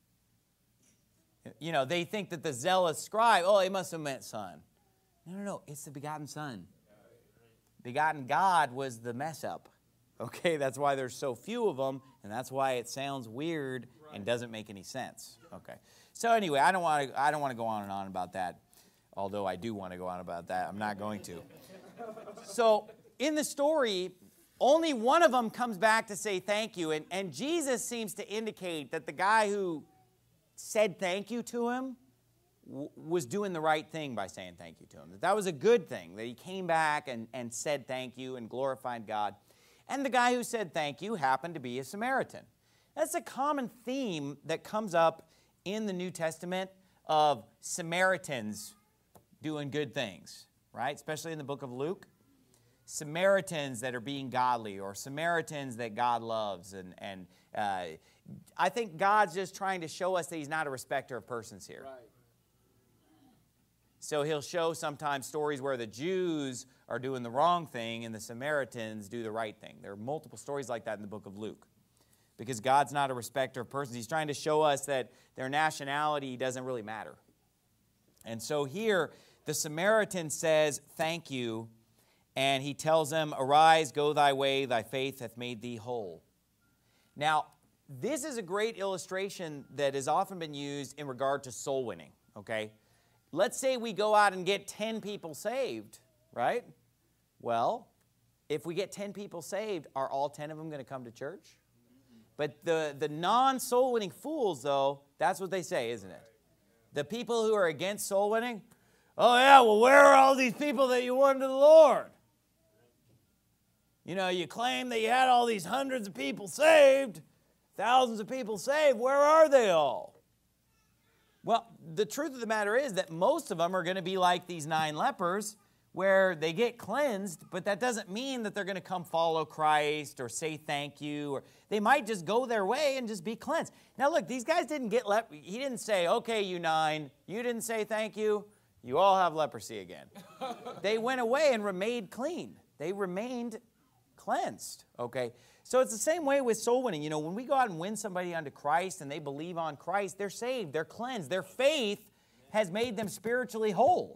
You know, they think that the zealous scribe, oh, he must have meant son. No, it's the begotten Son. Begotten God was the mess up. Okay, that's why there's so few of them, and that's why it sounds weird and doesn't make any sense. Okay, so anyway, I don't want to go on and on about that, although I do want to go on about that. I'm not going to. So in the story, only one of them comes back to say thank you. And Jesus seems to indicate that the guy who said thank you to him was doing the right thing by saying thank you to him. That was a good thing, that he came back and said thank you and glorified God. And the guy who said thank you happened to be a Samaritan. That's a common theme that comes up in the New Testament of Samaritans doing good things, right? Especially in the book of Luke. Samaritans that are being godly, or Samaritans that God loves. And I think God's just trying to show us that he's not a respecter of persons here. Right. So he'll show sometimes stories where the Jews are doing the wrong thing and the Samaritans do the right thing. There are multiple stories like that in the book of Luke. Because God's not a respecter of persons. He's trying to show us that their nationality doesn't really matter. And so here, the Samaritan says, thank you. And he tells them, arise, go thy way, thy faith hath made thee whole. Now, this is a great illustration that has often been used in regard to soul winning, okay? Let's say we go out and get 10 people saved, right? Well, if we get 10 people saved, are all 10 of them going to come to church? But the non-soul winning fools, though, that's what they say, isn't it? The people who are against soul winning, oh yeah, well, where are all these people that you won to the Lord? You know, you claim that you had all these hundreds of people saved, thousands of people saved. Where are they all? Well, the truth of the matter is that most of them are going to be like these 9 lepers, where they get cleansed, but that doesn't mean that they're going to come follow Christ or say thank you, or they might just go their way and just be cleansed. Now look, these guys didn't get he didn't say, okay, you 9, you didn't say thank you, you all have leprosy again. They went away and remained clean. They remained cleansed, okay? So it's the same way with soul winning. You know, when we go out and win somebody unto Christ and they believe on Christ, they're saved, they're cleansed. Their faith has made them spiritually whole.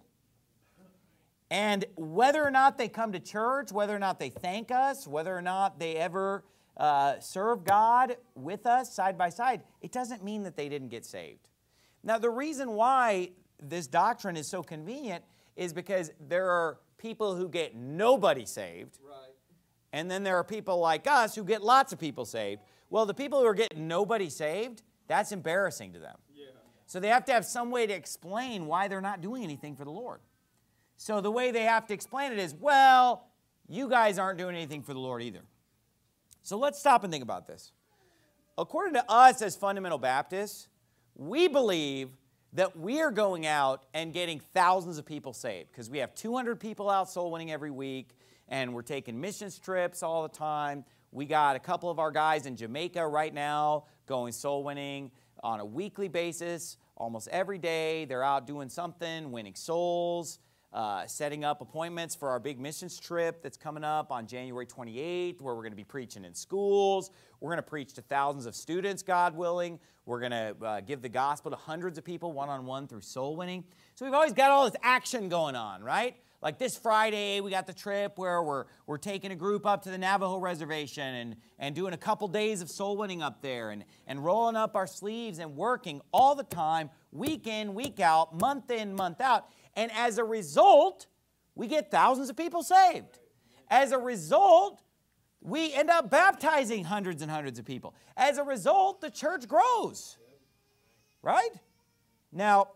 And whether or not they come to church, whether or not they thank us, whether or not they ever serve God with us side by side, it doesn't mean that they didn't get saved. Now, the reason why this doctrine is so convenient is because there are people who get nobody saved. Right. And then there are people like us who get lots of people saved. Well, the people who are getting nobody saved, that's embarrassing to them. Yeah. So they have to have some way to explain why they're not doing anything for the Lord. So the way they have to explain it is, well, you guys aren't doing anything for the Lord either. So let's stop and think about this. According to us as fundamental Baptists, we believe that we are going out and getting thousands of people saved because we have 200 people out soul winning every week, and we're taking missions trips all the time. We got a couple of our guys in Jamaica right now going soul winning on a weekly basis, almost every day. They're out doing something, winning souls, setting up appointments for our big missions trip that's coming up on January 28th, where we're going to be preaching in schools. We're going to preach to thousands of students, God willing. We're going to give the gospel to hundreds of people one-on-one through soul winning. So we've always got all this action going on, right? Like this Friday, we got the trip where we're taking a group up to the Navajo Reservation and doing a couple days of soul winning up there and rolling up our sleeves and working all the time, week in, week out, month in, month out. And as a result, we get thousands of people saved. As a result, we end up baptizing hundreds and hundreds of people. As a result, the church grows. Right? Now,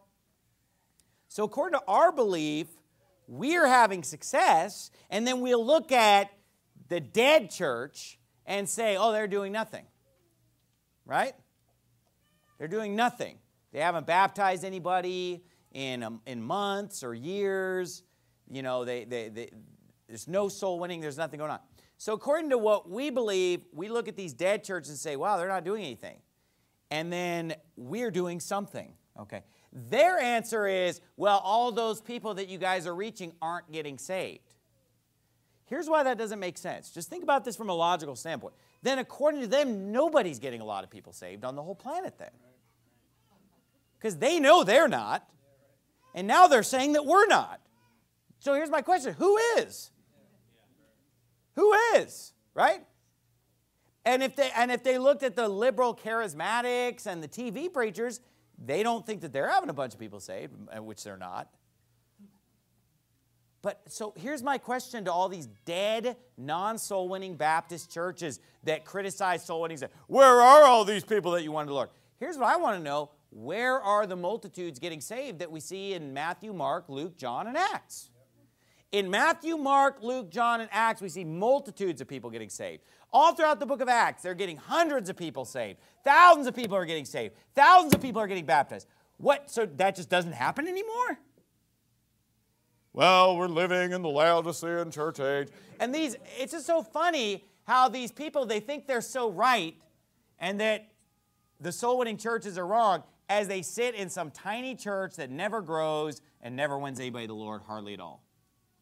so according to our belief, we're having success, and then we'll look at the dead church and say, oh, they're doing nothing. Right? They're doing nothing. They haven't baptized anybody in months or years. You know, there's no soul winning. There's nothing going on. So according to what we believe, we look at these dead churches and say, wow, they're not doing anything. And then we're doing something. Okay. Their answer is, well, all those people that you guys are reaching aren't getting saved. Here's why that doesn't make sense. Just think about this from a logical standpoint. Then according to them, nobody's getting a lot of people saved on the whole planet then. Because they know they're not. And now they're saying that we're not. So here's my question. Who is? Who is? Right? And if they looked at the liberal charismatics and the TV preachers, they don't think that they're having a bunch of people saved, which they're not. But so here's my question to all these dead, non-soul winning Baptist churches that criticize soul winning. Where are all these people that you wanted to Lord? Here's what I want to know. Where are the multitudes getting saved that we see in Matthew, Mark, Luke, John, and Acts? In Matthew, Mark, Luke, John, and Acts, we see multitudes of people getting saved. All throughout the book of Acts, they're getting hundreds of people saved. Thousands of people are getting saved. Thousands of people are getting baptized. What? So that just doesn't happen anymore? Well, we're living in the Laodicean church age. And it's just so funny how these people, they think they're so right and that the soul-winning churches are wrong as they sit in some tiny church that never grows and never wins anybody to the Lord, hardly at all.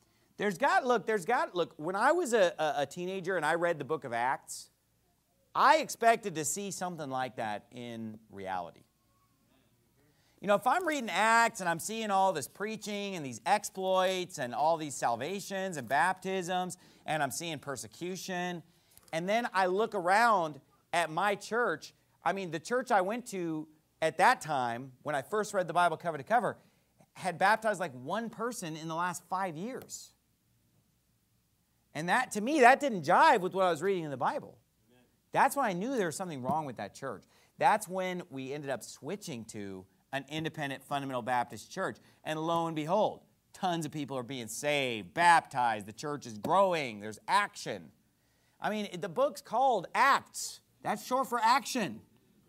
Look, when I was a teenager and I read the book of Acts, I expected to see something like that in reality. You know, if I'm reading Acts and I'm seeing all this preaching and these exploits and all these salvations and baptisms and I'm seeing persecution, and then I look around at my church, I mean, the church I went to at that time, when I first read the Bible cover to cover, had baptized like one person in the last 5 years. And that, to me, that didn't jive with what I was reading in the Bible. That's when I knew there was something wrong with that church. That's when we ended up switching to an independent fundamental Baptist church. And lo and behold, tons of people are being saved, baptized, the church is growing, there's action. I mean, the book's called Acts. That's short for action.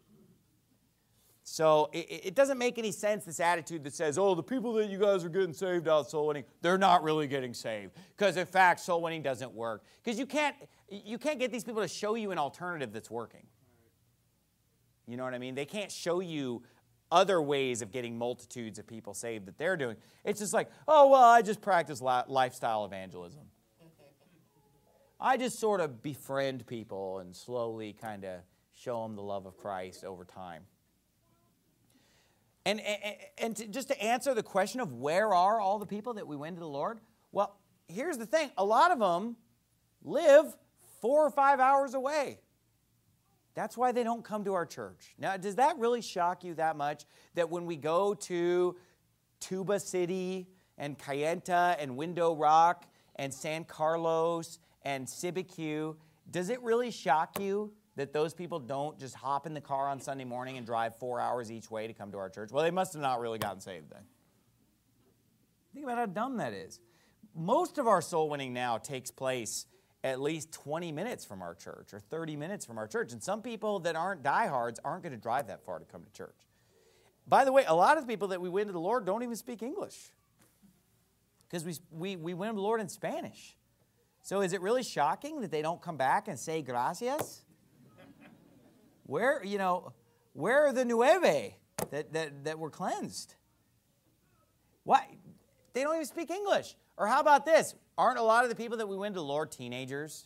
So it doesn't make any sense, this attitude that says, oh, the people that you guys are getting saved out soul winning, they're not really getting saved. Because in fact, soul winning doesn't work. Because you can't get these people to show you an alternative that's working. You know what I mean? They can't show you other ways of getting multitudes of people saved that they're doing. It's just like, oh, well, I just practice lifestyle evangelism. I just sort of befriend people and slowly kind of show them the love of Christ over time. And just to answer the question of where are all the people that we win to the Lord, well, here's the thing. A lot of them live 4 or 5 hours away. That's why they don't come to our church. Now, does that really shock you that much that when we go to Tuba City and Kayenta and Window Rock and San Carlos and Sibique, does it really shock you that those people don't just hop in the car on Sunday morning and drive 4 hours each way to come to our church? Well, they must have not really gotten saved then. Think about how dumb that is. Most of our soul winning now takes place at least 20 minutes from our church or 30 minutes from our church. And some people that aren't diehards aren't going to drive that far to come to church. By the way, a lot of the people that we win to the Lord don't even speak English because we win to the Lord in Spanish. So is it really shocking that they don't come back and say gracias? Where are the nueve that were cleansed? Why? They don't even speak English. Or how about this? Aren't a lot of the people that we win to the Lord teenagers?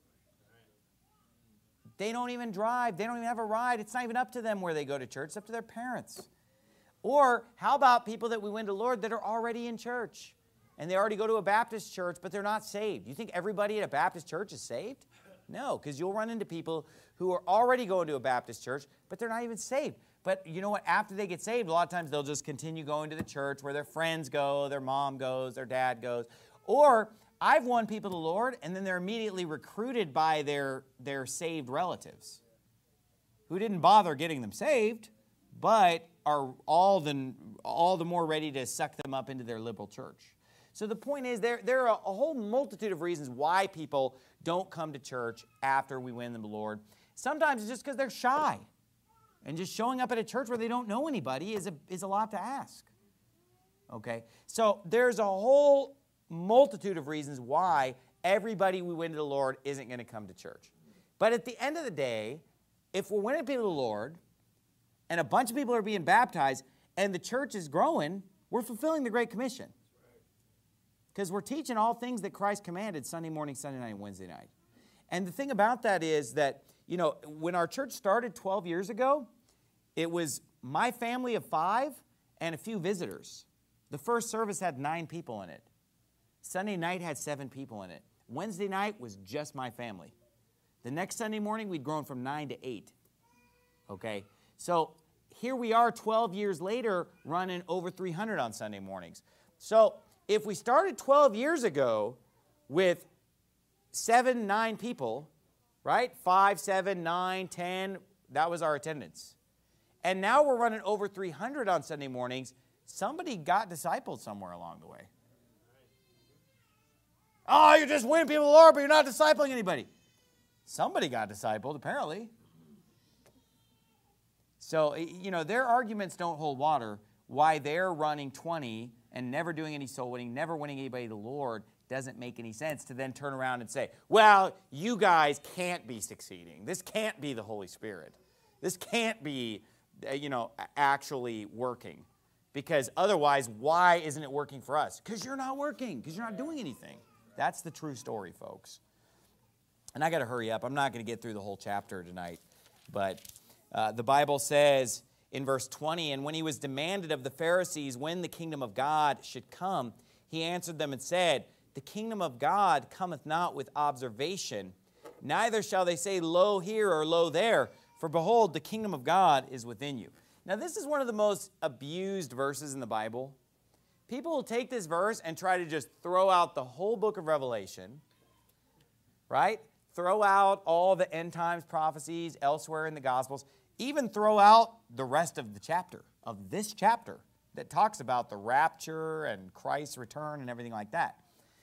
They don't even drive. They don't even have a ride. It's not even up to them where they go to church. It's up to their parents. Or how about people that we win to the Lord that are already in church? And they already go to a Baptist church, but they're not saved. You think everybody at a Baptist church is saved? No, because you'll run into people who are already going to a Baptist church, but they're not even saved. But you know what? After they get saved, a lot of times they'll just continue going to the church where their friends go, their mom goes, their dad goes. Or I've won people to the Lord, and then they're immediately recruited by their saved relatives who didn't bother getting them saved, but are all the more ready to suck them up into their liberal church. So the point is there are a whole multitude of reasons why people don't come to church after we win them to the Lord. Sometimes it's just because they're shy. And just showing up at a church where they don't know anybody is a lot to ask. Okay? So there's a whole multitude of reasons why everybody we win to the Lord isn't going to come to church. But at the end of the day, if we're winning people to the Lord and a bunch of people are being baptized and the church is growing, we're fulfilling the Great Commission. Because we're teaching all things that Christ commanded Sunday morning, Sunday night, and Wednesday night. And the thing about that is that, you know, when our church started 12 years ago, it was my family of 5 and a few visitors. The first service had 9 people in it. Sunday night had 7 people in it. Wednesday night was just my family. The next Sunday morning, we'd grown from 9 to 8. Okay? So here we are 12 years later running over 300 on Sunday mornings. So if we started 12 years ago with 7, 9 people, right? 5, 7, 9, 10, that was our attendance. And now we're running over 300 on Sunday mornings. Somebody got discipled somewhere along the way. Oh, you're just winning people to the Lord, but you're not discipling anybody. Somebody got discipled, apparently. So, you know, their arguments don't hold water. Why they're running 20 and never doing any soul winning, never winning anybody to the Lord, doesn't make any sense to then turn around and say, well, you guys can't be succeeding. This can't be the Holy Spirit. This can't be, you know, actually working. Because otherwise, why isn't it working for us? Because you're not working, because you're not doing anything. That's the true story, folks. And I got to hurry up. I'm not going to get through the whole chapter tonight. But the Bible says in verse 20, and when he was demanded of the Pharisees when the kingdom of God should come, he answered them and said, the kingdom of God cometh not with observation, neither shall they say, lo here or lo there, for behold, the kingdom of God is within you. Now, this is one of the most abused verses in the Bible. People will take this verse and try to just throw out the whole book of Revelation, right? Throw out all the end times prophecies elsewhere in the Gospels, even throw out the rest of the chapter, of this chapter, that talks about the rapture and Christ's return and everything like that.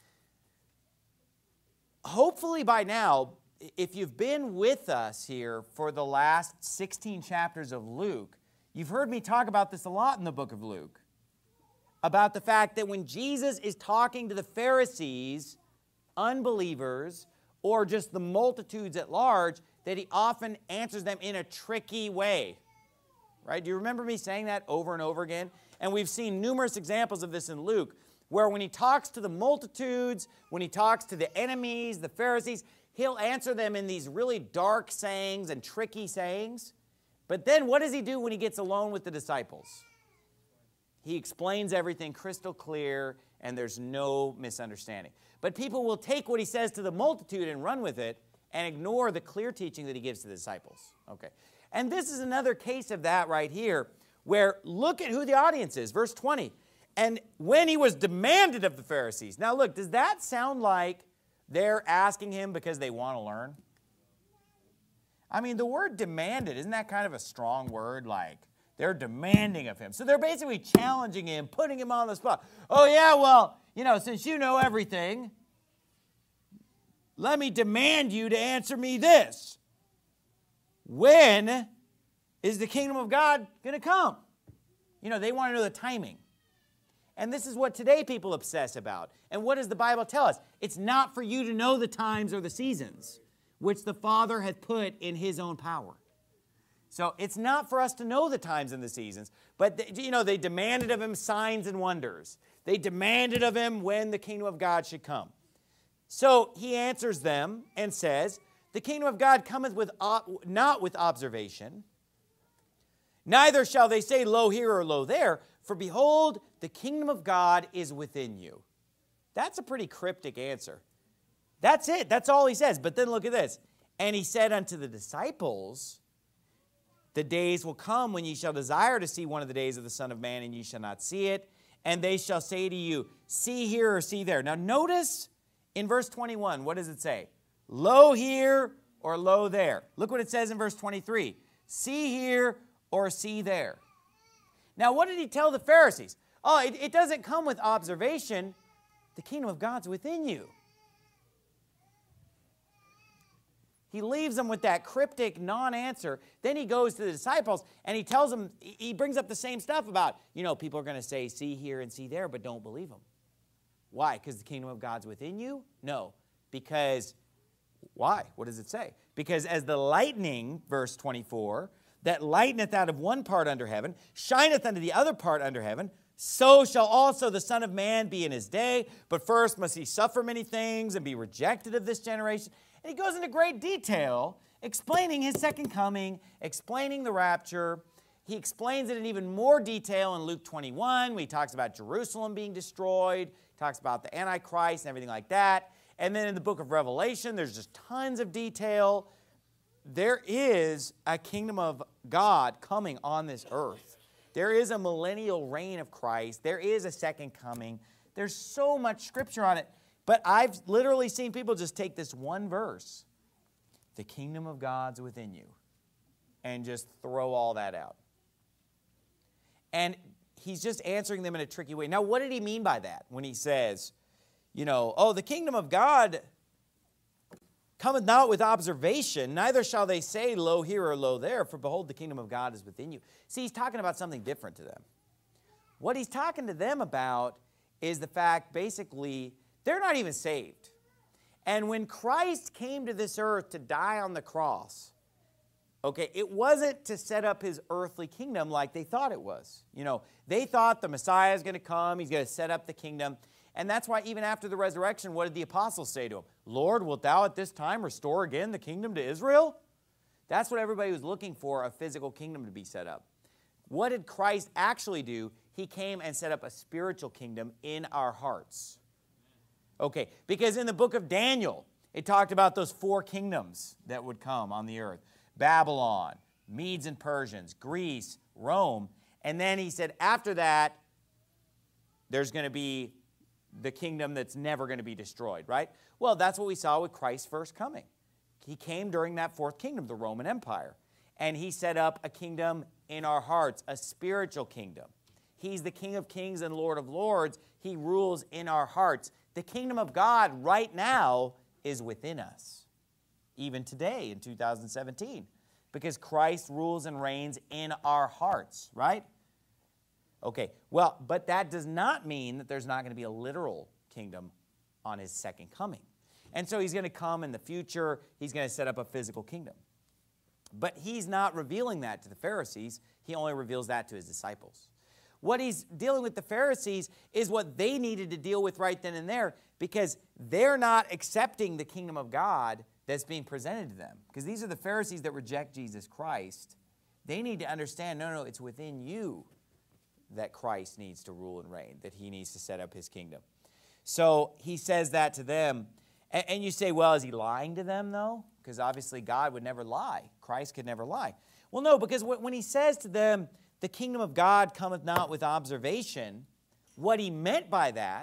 Hopefully by now, if you've been with us here for the last 16 chapters of Luke, you've heard me talk about this a lot in the book of Luke, about the fact that when Jesus is talking to the Pharisees, unbelievers, or just the multitudes at large, that he often answers them in a tricky way. Right? Do you remember me saying that over and over again? And we've seen numerous examples of this in Luke, where when he talks to the multitudes, when he talks to the enemies, the Pharisees, he'll answer them in these really dark sayings and tricky sayings. But then what does he do when he gets alone with the disciples? He explains everything crystal clear, and there's no misunderstanding. But people will take what he says to the multitude and run with it and ignore the clear teaching that he gives to the disciples. Okay. And this is another case of that right here, where look at who the audience is. Verse 20. And when he was demanded of the Pharisees. Now look, does that sound like they're asking him because they want to learn? I mean, the word demanded, isn't that kind of a strong word? Like, they're demanding of him. So they're basically challenging him, putting him on the spot. Oh yeah, well, you know, since you know everything, let me demand you to answer me this. When is the kingdom of God going to come? You know, they want to know the timing. And this is what today people obsess about. And what does the Bible tell us? It's not for you to know the times or the seasons, which the Father hath put in his own power. So it's not for us to know the times and the seasons, but you know, they demanded of him signs and wonders. They demanded of him when the kingdom of God should come. So he answers them and says, the kingdom of God cometh not with observation, neither shall they say, lo here or lo there, for behold, the kingdom of God is within you. That's a pretty cryptic answer. That's it. That's all he says. But then look at this. And he said unto the disciples, the days will come when ye shall desire to see one of the days of the Son of Man, and ye shall not see it. And they shall say to you, see here or see there. Now notice in verse 21, what does it say? Lo here or lo there. Look what it says in verse 23. See here or see there. Now what did he tell the Pharisees? Oh, it doesn't come with observation. The kingdom of God's within you. He leaves them with that cryptic non-answer. Then he goes to the disciples and he tells them, he brings up the same stuff about, you know, people are going to say, see here and see there, but don't believe them. Why? Because the kingdom of God's within you? No. Because, why? What does it say? Because as the lightning, verse 24, that lighteneth out of one part under heaven, shineth unto the other part under heaven, so shall also the Son of Man be in his day. But first must he suffer many things and be rejected of this generation. And he goes into great detail explaining his second coming, explaining the rapture. He explains it in even more detail in Luke 21, when he talks about Jerusalem being destroyed, talks about the Antichrist and everything like that. And then in the book of Revelation, there's just tons of detail. There is a kingdom of God coming on this earth. There is a millennial reign of Christ. There is a second coming. There's so much scripture on it. But I've literally seen people just take this one verse, the kingdom of God's within you, and just throw all that out. And he's just answering them in a tricky way. Now, what did he mean by that when he says, oh, the kingdom of God cometh not with observation, neither shall they say, lo here or lo there, for behold, the kingdom of God is within you. See, he's talking about something different to them. What he's talking to them about is the fact, basically, they're not even saved. And when Christ came to this earth to die on the cross, okay, it wasn't to set up his earthly kingdom like they thought it was. They thought the Messiah is going to come, he's going to set up the kingdom. And that's why even after the resurrection, what did the apostles say to him? Lord, wilt thou at this time restore again the kingdom to Israel? That's what everybody was looking for, a physical kingdom to be set up. What did Christ actually do? He came and set up a spiritual kingdom in our hearts. Okay, because in the book of Daniel, it talked about those 4 kingdoms that would come on the earth. Babylon, Medes and Persians, Greece, Rome. And then he said after that, there's going to be the kingdom that's never going to be destroyed, right? Well, that's what we saw with Christ's first coming. He came during that 4th kingdom, the Roman Empire. And he set up a kingdom in our hearts, a spiritual kingdom. He's the King of Kings and Lord of Lords. He rules in our hearts. The kingdom of God right now is within us, even today in 2017, because Christ rules and reigns in our hearts, right? Okay, well, but that does not mean that there's not going to be a literal kingdom on his second coming. And so he's going to come in the future. He's going to set up a physical kingdom. But he's not revealing that to the Pharisees. He only reveals that to his disciples. What he's dealing with the Pharisees is what they needed to deal with right then and there, because they're not accepting the kingdom of God that's being presented to them. Because these are the Pharisees that reject Jesus Christ. They need to understand, no, it's within you that Christ needs to rule and reign, that he needs to set up his kingdom. So he says that to them. And you say, well, is he lying to them, though? Because obviously God would never lie. Christ could never lie. Well, no, because when he says to them, the kingdom of God cometh not with observation, what he meant by that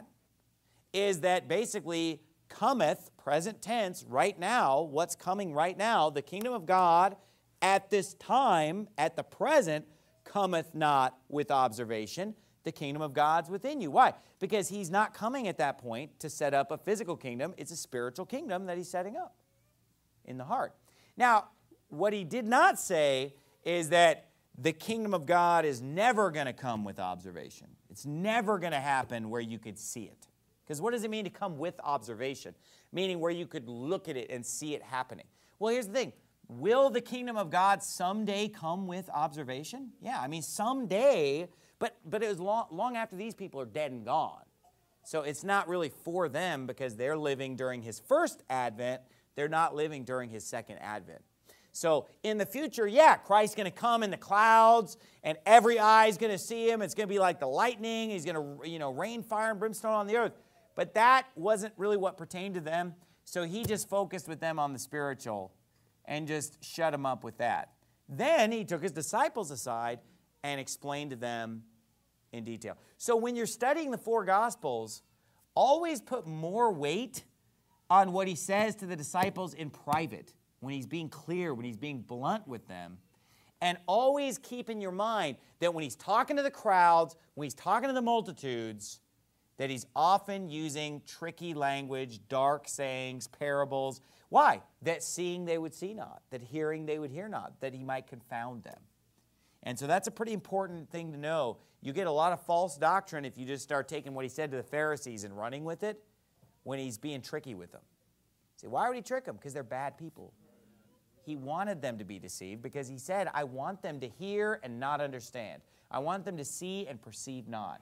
is that basically cometh, present tense, right now, what's coming right now, the kingdom of God at this time, at the present, cometh not with observation. The kingdom of God's within you. Why? Because he's not coming at that point to set up a physical kingdom. It's a spiritual kingdom that he's setting up in the heart. Now, what he did not say is that the kingdom of God is never going to come with observation. It's never going to happen where you could see it. Because what does it mean to come with observation? Meaning where you could look at it and see it happening. Well, here's the thing. Will the kingdom of God someday come with observation? Yeah, I mean, someday, but it was long after these people are dead and gone. So it's not really for them because they're living during his first advent. They're not living during his second advent. So in the future, yeah, Christ's going to come in the clouds, and every eye is going to see him. It's going to be like the lightning. He's going to, rain fire and brimstone on the earth. But that wasn't really what pertained to them. So he just focused with them on the spiritual and just shut them up with that. Then he took his disciples aside and explained to them in detail. So when you're studying the 4 Gospels, always put more weight on what he says to the disciples in private, when he's being clear, when he's being blunt with them. And always keep in your mind that when he's talking to the crowds, when he's talking to the multitudes, that he's often using tricky language, dark sayings, parables. Why? That seeing they would see not, that hearing they would hear not, that he might confound them. And so that's a pretty important thing to know. You get a lot of false doctrine if you just start taking what he said to the Pharisees and running with it when he's being tricky with them. See, why would he trick them? Because they're bad people. He wanted them to be deceived because he said, I want them to hear and not understand. I want them to see and perceive not.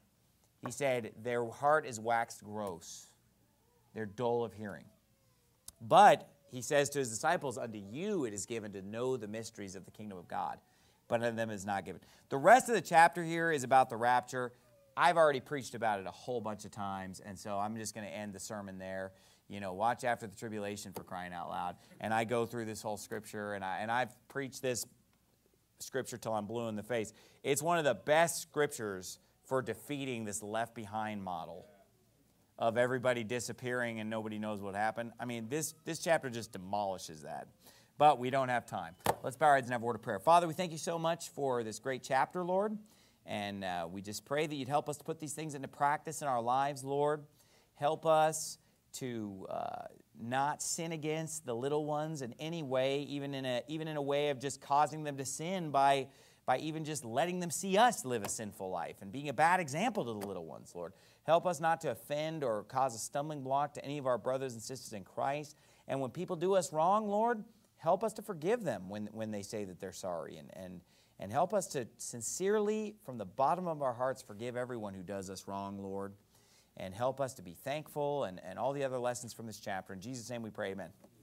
He said, their heart is waxed gross. They're dull of hearing. But he says to his disciples, unto you it is given to know the mysteries of the kingdom of God, but unto them it is not given. The rest of the chapter here is about the rapture. I've already preached about it a whole bunch of times, and so I'm just going to end the sermon there. Watch after the tribulation, for crying out loud. And I go through this whole scripture, and I've preached this scripture till I'm blue in the face. It's one of the best scriptures for defeating this Left Behind model of everybody disappearing and nobody knows what happened. I mean, this chapter just demolishes that. But we don't have time. Let's bow our heads and have a word of prayer. Father, we thank you so much for this great chapter, Lord. And we just pray that you'd help us to put these things into practice in our lives, Lord. Help us to not sin against the little ones in any way, even in a way of just causing them to sin by even just letting them see us live a sinful life and being a bad example to the little ones, Lord. Help us not to offend or cause a stumbling block to any of our brothers and sisters in Christ. And when people do us wrong, Lord, help us to forgive them when they say that they're sorry. And help us to sincerely, from the bottom of our hearts, forgive everyone who does us wrong, Lord. And help us to be thankful and all the other lessons from this chapter. In Jesus' name we pray, amen.